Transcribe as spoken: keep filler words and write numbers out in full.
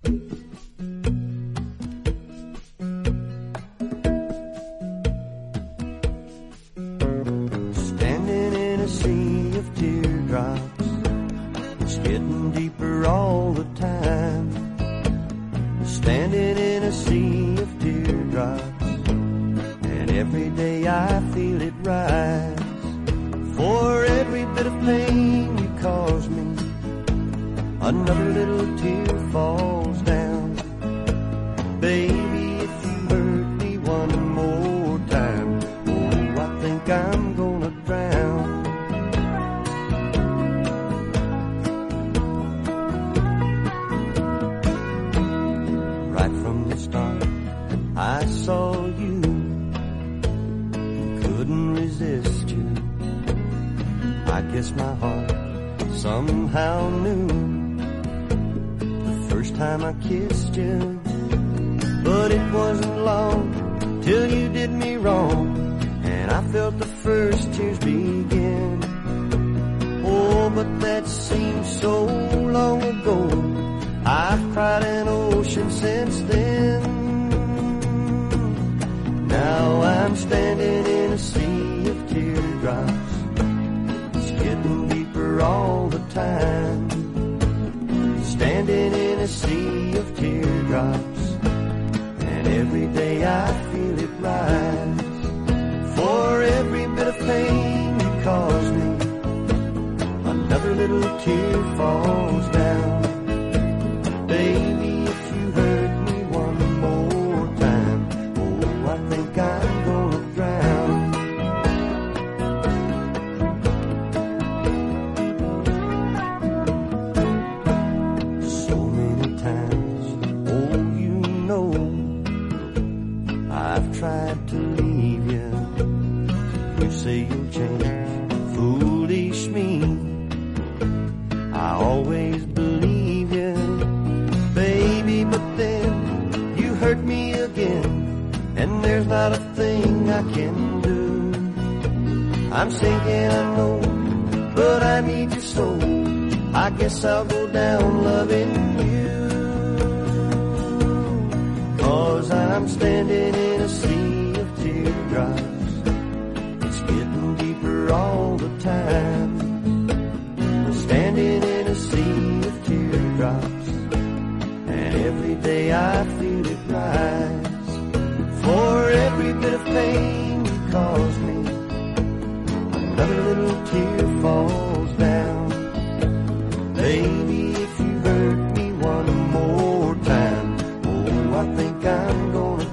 Standing in a sea of teardrops, it's getting deeper all the time. Standing in a sea of teardrops, and every day I feel it rise. For every bit of pain you cause me, another little tear falls down. Baby, if you hurt me one more time, oh, I think I'm gonna drown. Right from the start, I saw you, couldn't resist you. I guess my heart somehow knew the first time I kissed you. But it wasn't long till you did me wrong, and I felt the first tears begin. Oh, but that seems so long ago. I've cried an ocean since then. Now I'm standing in a sea of teardrops, getting deeper all the time. Standing in a sea of teardrops, and every day I feel it rise. For every bit of pain you cause me, another little tear falls down. Baby, if you hurt me one more time, oh, I think I'm gonna drown. Tried to leave you, you say you'll change, foolish me. I always believe you, baby, but then you hurt me again, and there's not a thing I can do. I'm sinking, I know, but I need your soul. I guess I'll go down loving you, 'cause I'm standing in a sea of teardrops, it's getting deeper all the time. Standing in a sea of teardrops, and every day I feel it rise. For every bit of pain you cause me, another little tear falls down. Baby, if you hurt me one more time, oh, I think I'm gonna